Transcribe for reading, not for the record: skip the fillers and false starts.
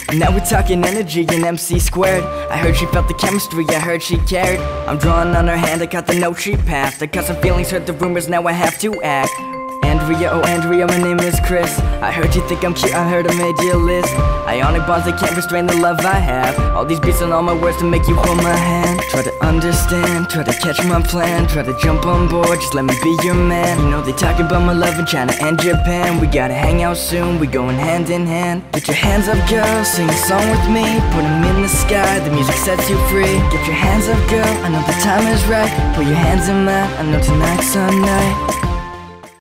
Now we're talking energy and MC squared. I heard she felt the chemistry, I heard she cared. I'm drawing on her hand, I got the note she passed. I got some feelings, heard the rumors, now I have to act. Andrea, oh Andrea, my name is Chris. I heard you think I'm cute, I heard I made your list. Ionic bonds, they can't restrain the love I have. All these beats and all my words to make you hold my hand. Try to understand, try to catch my plan. Try to jump on board, just let me be your man. You know they talking about my love in China and Japan. We gotta hang out soon, we going hand in hand. Get your hands up girl, sing a song with me. Put them in the sky, the music sets you free. Get your hands up girl, I know the time is right. Put your hands in mine, I know tonight's our night.